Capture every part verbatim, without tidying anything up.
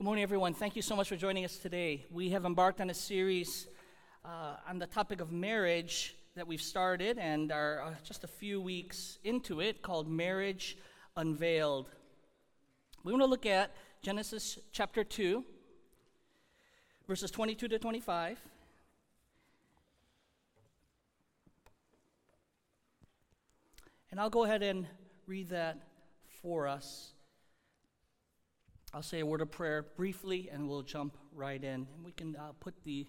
Good morning, everyone. Thank you so much for joining us today. We have embarked on a series uh, on the topic of marriage that we've started and are uh, just a few weeks into it, called Marriage Unveiled. We want to look at Genesis chapter two, verses twenty-two to twenty-five. And I'll go ahead and read that for us. I'll say a word of prayer briefly, and we'll jump right in. And we can uh, put the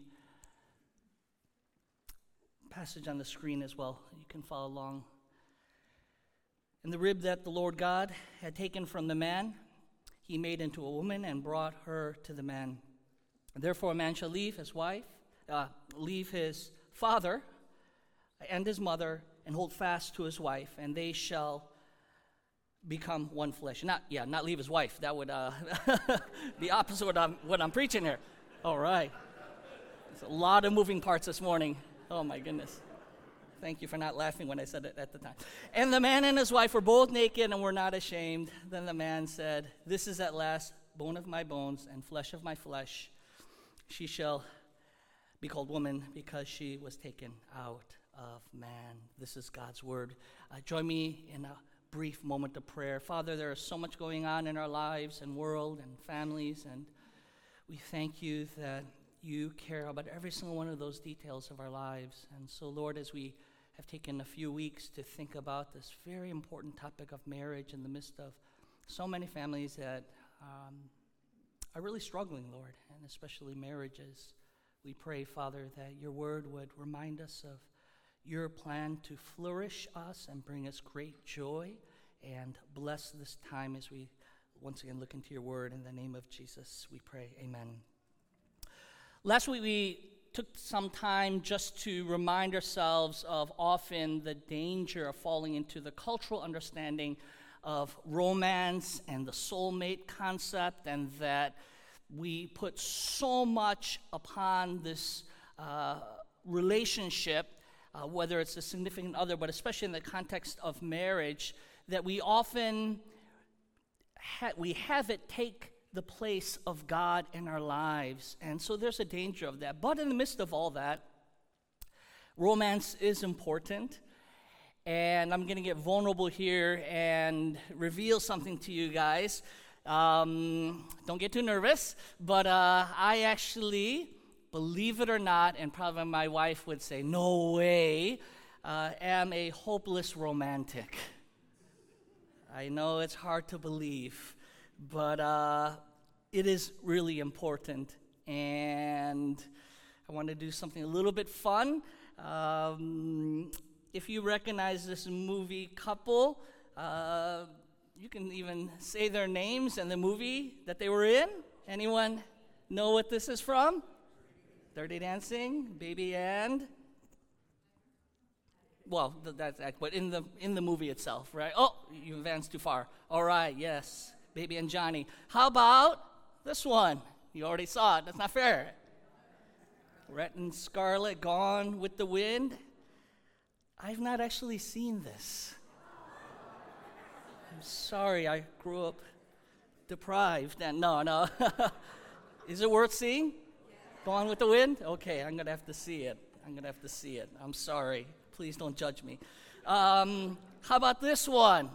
passage on the screen as well. You can follow along. And the rib that the Lord God had taken from the man, he made into a woman and brought her to the man. Therefore a man shall leave his wife, uh, leave his father and his mother, and hold fast to his wife, and they shall become one flesh. Not, yeah, not leave his wife. That would uh, be opposite what I'm, what I'm preaching here. All right. There's a lot of moving parts this morning. Oh, my goodness. Thank you for not laughing when I said it at the time. And the man and his wife were both naked and were not ashamed. Then the man said, "This is at last bone of my bones and flesh of my flesh. She shall be called woman because she was taken out of man." This is God's word. Uh, join me in a brief moment of prayer. Father, there is so much going on in our lives and world and families, and we thank you that you care about every single one of those details of our lives. And so, Lord, as we have taken a few weeks to think about this very important topic of marriage in the midst of so many families that um, are really struggling, Lord, and especially marriages, we pray, Father, that your word would remind us of your plan to flourish us and bring us great joy, and bless this time as we once again look into your word. In the name of Jesus, we pray. Amen. Last week we took some time just to remind ourselves of often the danger of falling into the cultural understanding of romance and the soulmate concept, and that we put so much upon this uh, relationship, Uh, whether it's a significant other, but especially in the context of marriage, that we often ha- we have it take the place of God in our lives. And so there's a danger of that. But in the midst of all that, romance is important. And I'm going to get vulnerable here and reveal something to you guys. Um, don't get too nervous, but uh, I actually, believe it or not, and probably my wife would say, no way, uh, am a hopeless romantic. I know it's hard to believe, but uh, it is really important. And I want to do something a little bit fun. Um, if you recognize this movie couple, uh, you can even say their names and the movie that they were in. Anyone know what this is from? Dirty Dancing, Baby and, well, th- that's that, but in the in the movie itself, right? Oh, you advanced too far. All right, yes, Baby and Johnny. How about this one? You already saw it. That's not fair. Rhett and Scarlett, Gone with the Wind. I've not actually seen this. I'm sorry, I grew up deprived. And no, no. Is it worth seeing? Gone with the Wind? Okay, I'm going to have to see it. I'm going to have to see it. I'm sorry. Please don't judge me. Um, how about this one?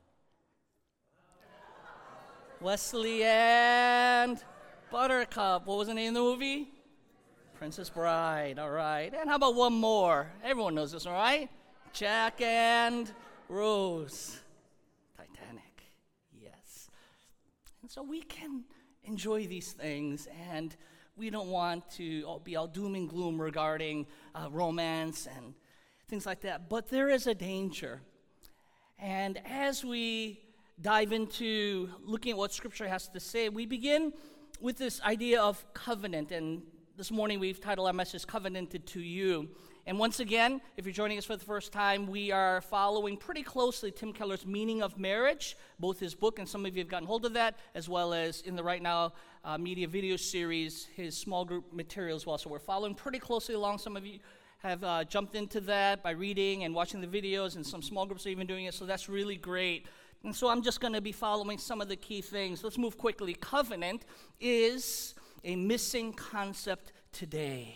Wesley and Buttercup. What was the name of the movie? Princess Bride. All right. And how about one more? Everyone knows this one, right? Jack and Rose. Titanic. Yes. And so we can enjoy these things, and we don't want to be all doom and gloom regarding uh, romance and things like that. But there is a danger. And as we dive into looking at what Scripture has to say, we begin with this idea of covenant. And this morning we've titled our message, Covenanted to You. And once again, if you're joining us for the first time, we are following pretty closely Tim Keller's Meaning of Marriage, both his book, and some of you have gotten hold of that, as well as in the Right Now uh, media video series, his small group material as well. So we're following pretty closely along. Some of you have uh, jumped into that by reading and watching the videos, and some small groups are even doing it. So that's really great And so I'm just going to be following some of the key things. Let's move quickly. Covenant is a missing concept today.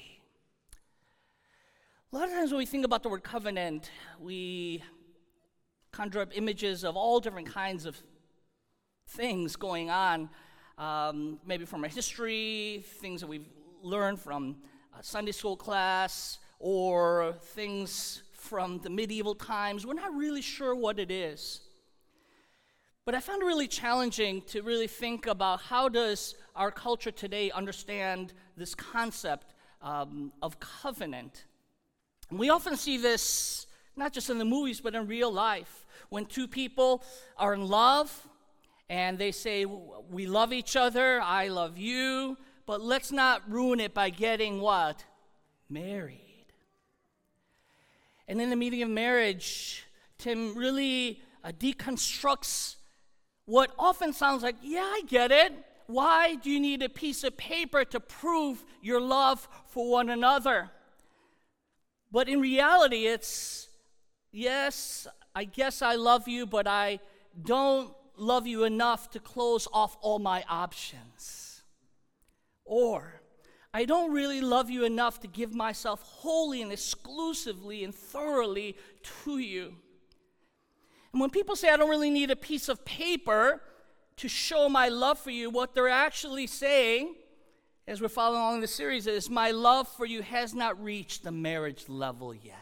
A lot of times when we think about the word covenant, we conjure up images of all different kinds of things going on, um, maybe from our history, things that we've learned from a Sunday school class, or things from the medieval times. We're not really sure what it is. But I found it really challenging to really think about how does our culture today understand this concept um, of covenant. And we often see this not just in the movies, but in real life. When two people are in love and they say, we love each other, I love you, but let's not ruin it by getting what? Married. And in the meaning of marriage, Tim really uh, deconstructs what often sounds like, yeah, I get it. Why do you need a piece of paper to prove your love for one another? But in reality, it's, yes, I guess I love you, but I don't love you enough to close off all my options. Or, I don't really love you enough to give myself wholly and exclusively and thoroughly to you. And when people say, I don't really need a piece of paper to show my love for you, what they're actually saying, as we're following along the series, is my love for you has not reached the marriage level yet.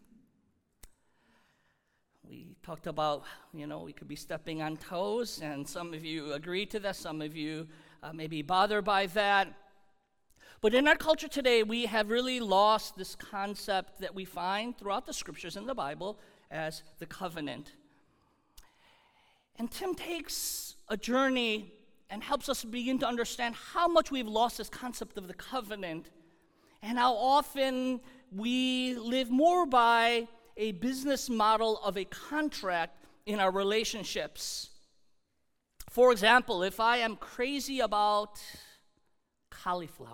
We talked about, you know, we could be stepping on toes, and some of you agree to that, some of you uh, may be bothered by that. But in our culture today, we have really lost this concept that we find throughout the scriptures in the Bible as the covenant. And Tim takes a journey and helps us begin to understand how much we've lost this concept of the covenant and how often we live more by a business model of a contract in our relationships. For example, if I am crazy about cauliflower,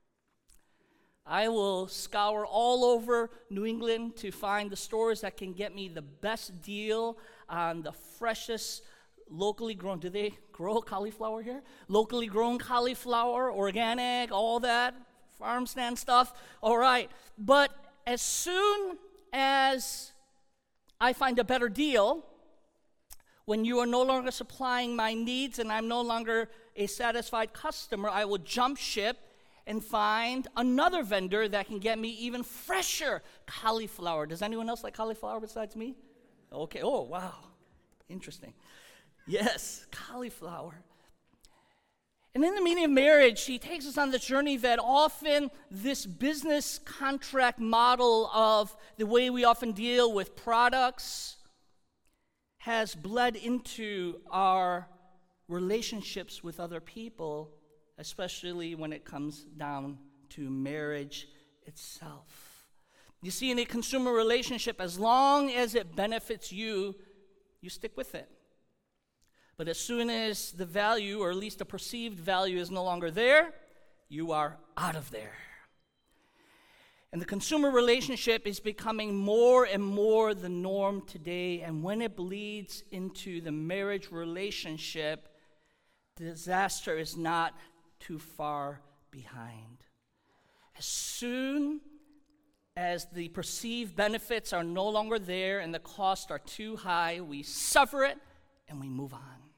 I will scour all over New England to find the stores that can get me the best deal on the freshest locally grown. Do they grow cauliflower here? Locally grown cauliflower, organic, all that, farm stand stuff. All right. But as soon as I find a better deal, when you are no longer supplying my needs and I'm no longer a satisfied customer, I will jump ship and find another vendor that can get me even fresher cauliflower. Does anyone else like cauliflower besides me? Okay. Oh, wow. Interesting. Yes, cauliflower. And in the meaning of marriage, he takes us on the journey that often this business contract model of the way we often deal with products has bled into our relationships with other people, especially when it comes down to marriage itself. You see, in a consumer relationship, as long as it benefits you, you stick with it. But as soon as the value, or at least the perceived value, is no longer there, you are out of there. And the consumer relationship is becoming more and more the norm today. And when it bleeds into the marriage relationship, disaster is not too far behind. As soon as the perceived benefits are no longer there and the costs are too high, we suffer it and we move on.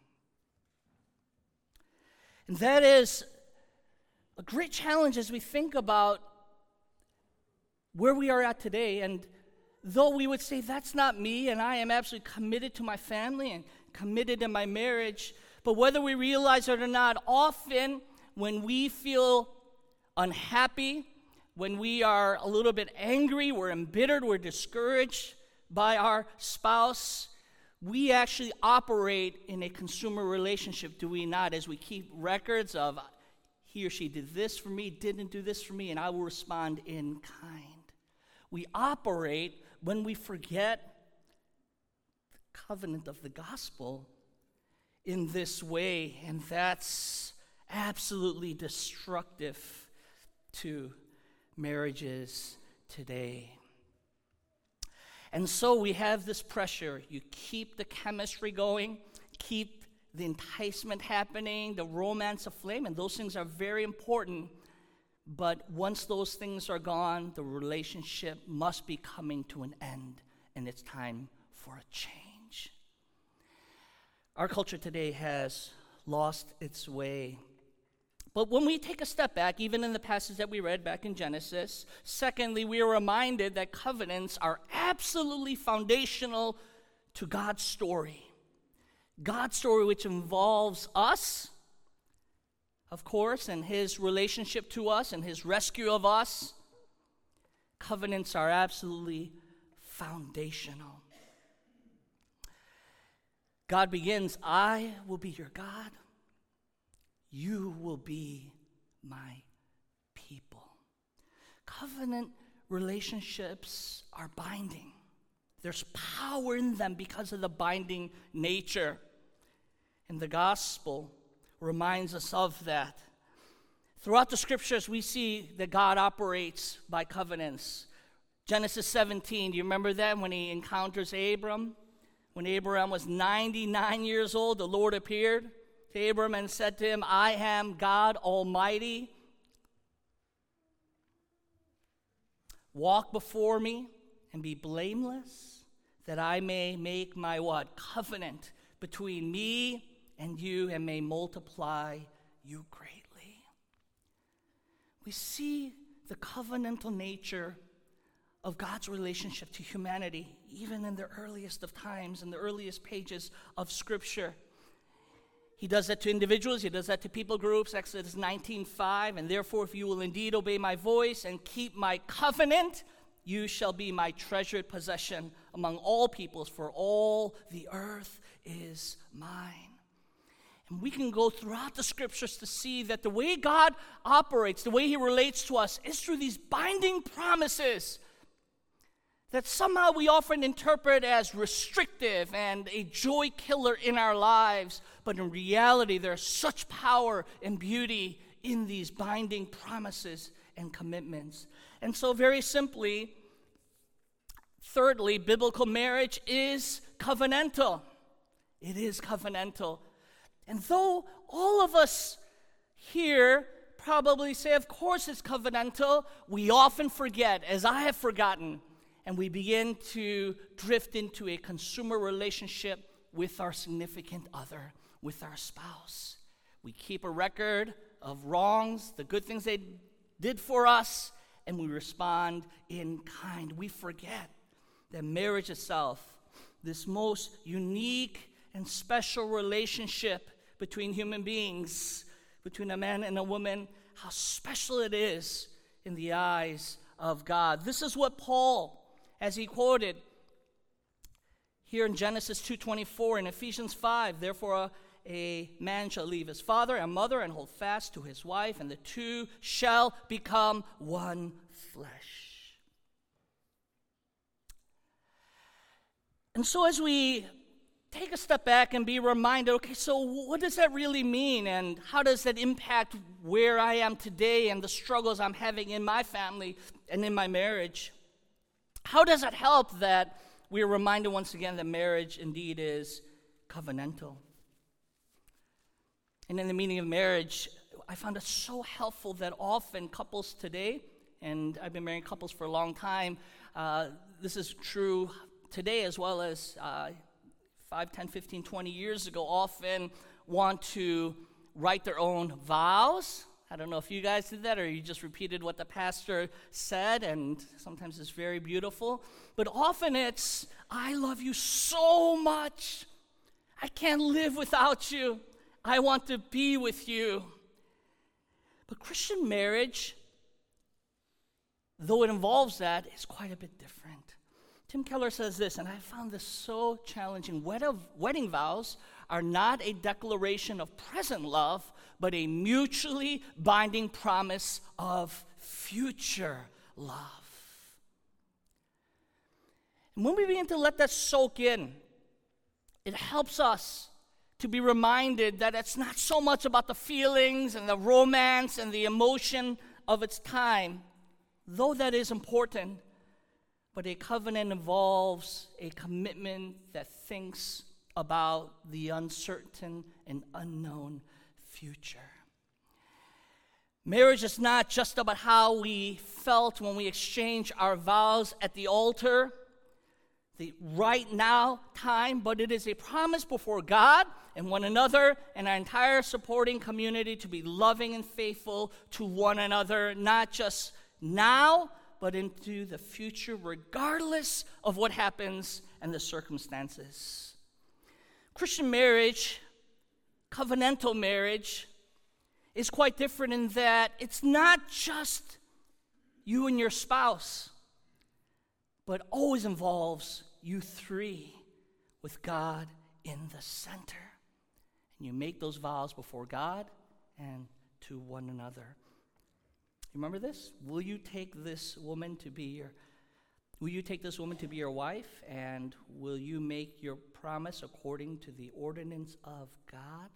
And that is a great challenge as we think about where we are at today. And though we would say that's not me, and I am absolutely committed to my family and committed to my marriage, but whether we realize it or not, often when we feel unhappy, when we are a little bit angry, we're embittered, we're discouraged by our spouse, we actually operate in a consumer relationship, do we not? As we keep records of he or she did this for me, didn't do this for me, and I will respond in kind. We operate when we forget the covenant of the gospel in this way, and that's absolutely destructive to marriages today. And so we have this pressure. You keep the chemistry going. keep the enticement happening, the romance aflame, and those things are very important. But once those things are gone, the relationship must be coming to an end, and it's time for a change. Our culture today has lost its way. But when we take a step back, even in the passage that we read back in Genesis, secondly, we are reminded that covenants are absolutely foundational to God's story. God's story, which involves us, of course, and his relationship to us and his rescue of us. Covenants are absolutely foundational. God begins, I will be your God. You will be my people. Covenant relationships are binding. There's power in them because of the binding nature. And the gospel reminds us of that. Throughout the scriptures, we see that God operates by covenants. Genesis seventeen, do you remember that when he encounters Abram? When Abraham was ninety-nine years old, the Lord appeared to Abram and said to him, I am God Almighty. Walk before me and be blameless, that I may make my what? Covenant between me and you, and may multiply you greatly. We see the covenantal nature of God's relationship to humanity, even in the earliest of times, in the earliest pages of Scripture. He does that to individuals, he does that to people groups, Exodus nineteen five, and therefore if you will indeed obey my voice and keep my covenant, you shall be my treasured possession among all peoples, for all the earth is mine. And we can go throughout the scriptures to see that the way God operates, the way he relates to us, is through these binding promises that somehow we often interpret as restrictive and a joy killer in our lives. But in reality, there's such power and beauty in these binding promises and commitments. And so very simply, thirdly, biblical marriage is covenantal. It is covenantal. And though all of us here probably say, of course it's covenantal, we often forget, as I have forgotten, and we begin to drift into a consumer relationship with our significant other, with our spouse. We keep a record of wrongs, the good things they did for us, and we respond in kind. We forget that marriage itself, this most unique and special relationship between human beings, between a man and a woman, how special it is in the eyes of God. This is what Paul, as he quoted here in Genesis two twenty-four and Ephesians five, therefore a, a man shall leave his father and mother and hold fast to his wife, and the two shall become one flesh. And so as we take a step back and be reminded, okay, so what does that really mean, and how does that impact where I am today and the struggles I'm having in my family and in my marriage? How does it help that we're reminded once again that marriage indeed is covenantal? And in the meaning of marriage, I found it so helpful that often couples today, and I've been marrying couples for a long time, uh, this is true today as well as uh, five, ten, fifteen, twenty years ago, often want to write their own vows. I don't know if you guys did that or you just repeated what the pastor said, and sometimes it's very beautiful. But often it's, I love you so much. I can't live without you. I want to be with you. But Christian marriage, though it involves that, is quite a bit different. Tim Keller says this, and I found this so challenging. Wedding vows are not a declaration of present love, but a mutually binding promise of future love. And when we begin to let that soak in, it helps us to be reminded that it's not so much about the feelings and the romance and the emotion of its time, though that is important. But a covenant involves a commitment that thinks about the uncertain and unknown future. Marriage is not just about how we felt when we exchanged our vows at the altar, the right now time, but it is a promise before God and one another and our entire supporting community to be loving and faithful to one another, not just now, but into the future, regardless of what happens and the circumstances. Christian marriage, covenantal marriage, is quite different in that it's not just you and your spouse, but always involves you three with God in the center. And you make those vows before God and to one another. Remember this? Will you take this woman to be your Will you take this woman to be your wife, and will you make your promise according to the ordinance of God?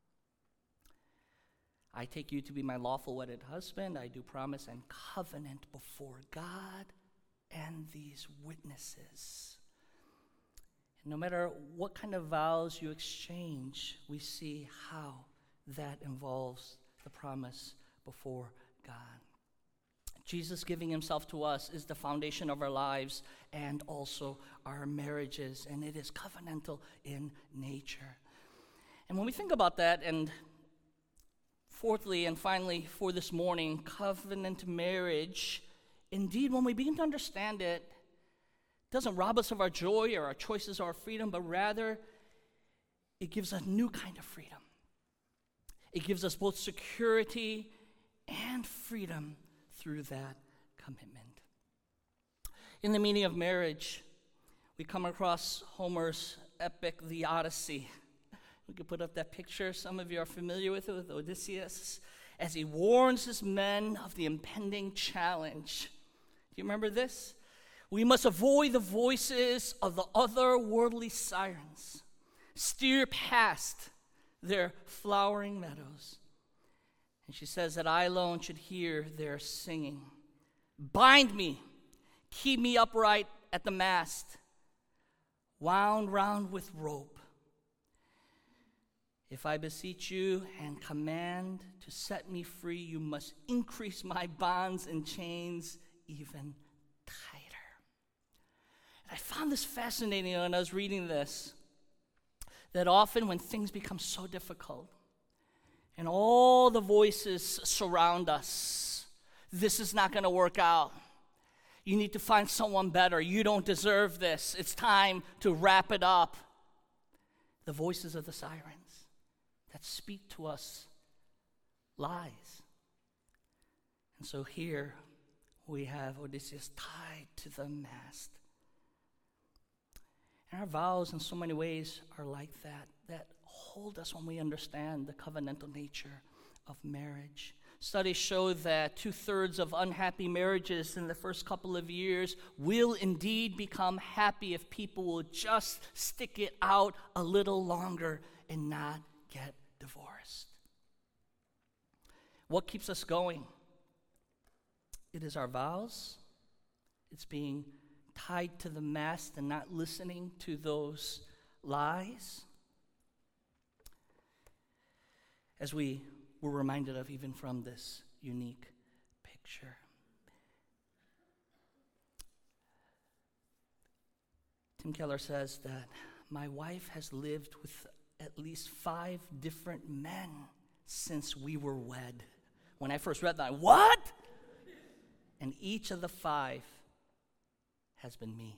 I take you to be my lawful wedded husband. I do promise and covenant before God and these witnesses. And no matter what kind of vows you exchange, we see how that involves the promise before God. Jesus giving himself to us is the foundation of our lives and also our marriages, and it is covenantal in nature. And when we think about that, and fourthly and finally for this morning, covenant marriage, indeed, when we begin to understand it, doesn't rob us of our joy or our choices or our freedom, but rather it gives us a new kind of freedom. It gives us both security and freedom through that commitment. In the meaning of marriage, we come across Homer's epic, The Odyssey. We could put up that picture. Some of you are familiar with it, with Odysseus, as he warns his men of the impending challenge. Do you remember this? We must avoid the voices of the otherworldly sirens, steer past their flowering meadows. And she says that I alone should hear their singing. Bind me, keep me upright at the mast, wound round with rope. If I beseech you and command to set me free, you must increase my bonds and chains even tighter. And I found this fascinating when I was reading this, that often when things become so difficult, and all the voices surround us, this is not going to work out. You need to find someone better. You don't deserve this. It's time to wrap it up. The voices of the sirens that speak to us lies. And so here we have Odysseus tied to the mast. And our vows in so many ways are like that, that hold us when we understand the covenantal nature of marriage. Studies show that two-thirds of unhappy marriages in the first couple of years will indeed become happy if people will just stick it out a little longer and not get divorced. What keeps us going? It is our vows. It's being tied to the mast and not listening to those lies, as we were reminded of even from this unique picture. Tim Keller says that my wife has lived with at least five different men since we were wed. When I first read that, what? And each of the five has been me.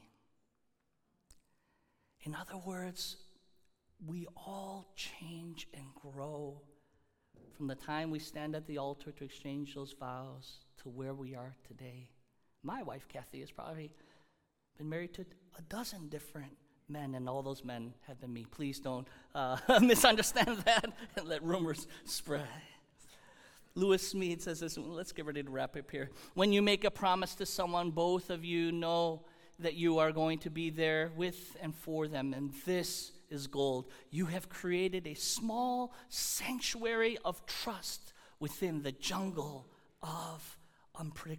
In other words, we all change and grow from the time we stand at the altar to exchange those vows to where we are today. My wife, Kathy, has probably been married to a dozen different men, and all those men have been me. Please don't uh, misunderstand that and let rumors spread. Lewis Smead says this, let's get ready to wrap up here. When you make a promise to someone, both of you know that you are going to be there with and for them, and this is gold. You have created a small sanctuary of trust within the jungle of unpredict-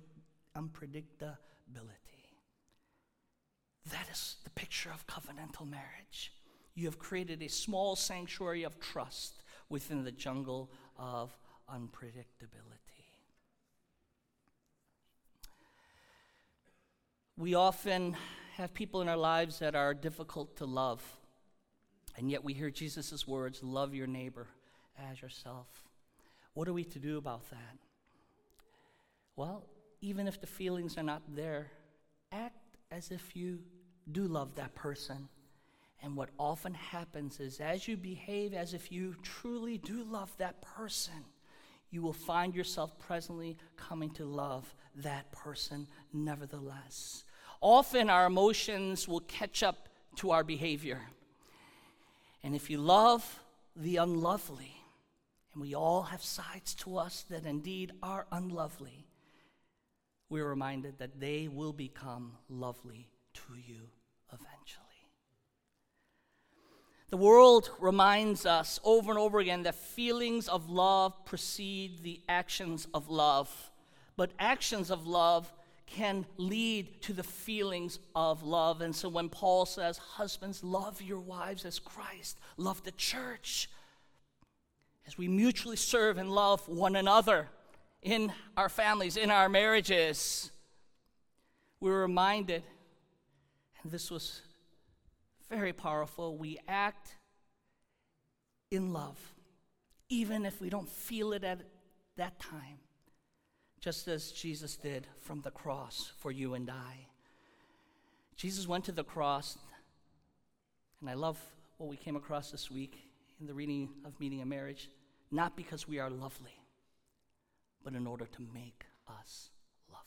unpredictability. That is the picture of covenantal marriage. You have created a small sanctuary of trust within the jungle of unpredictability. We often have people in our lives that are difficult to love, and yet we hear Jesus' words, love your neighbor as yourself. What are we to do about that? Well, even if the feelings are not there, act as if you do love that person. And what often happens is as you behave as if you truly do love that person, you will find yourself presently coming to love that person nevertheless. Often our emotions will catch up to our behavior. And if you love the unlovely, and we all have sides to us that indeed are unlovely, we're reminded that they will become lovely to you eventually. The world reminds us over and over again that feelings of love precede the actions of love. But actions of love can lead to the feelings of love. And so when Paul says, husbands, love your wives as Christ loved the church, as we mutually serve and love one another in our families, in our marriages, we're reminded, and this was very powerful, we act in love, even if we don't feel it at that time, just as Jesus did from the cross for you and I. Jesus went to the cross, and I love what we came across this week in the reading of Meeting a Marriage, not because we are lovely, but in order to make us lovely.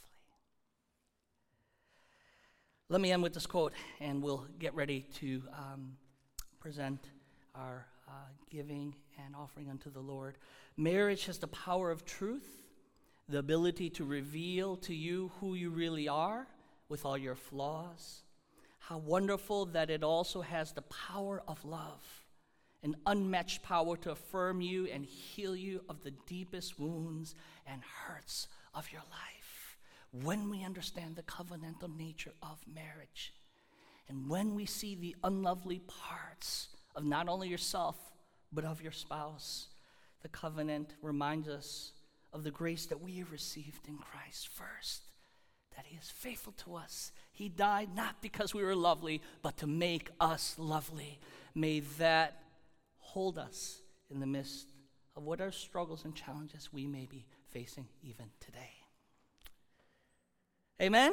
Let me end with this quote, and we'll get ready to um, present our uh, giving and offering unto the Lord. Marriage has the power of truth, the ability to reveal to you who you really are with all your flaws. How wonderful that it also has the power of love, an unmatched power to affirm you and heal you of the deepest wounds and hurts of your life. When we understand the covenantal nature of marriage, and when we see the unlovely parts of not only yourself, but of your spouse, the covenant reminds us of the grace that we have received in Christ first, that he is faithful to us. He died not because we were lovely, but to make us lovely. May that hold us in the midst of whatever struggles and challenges we may be facing even today. Amen?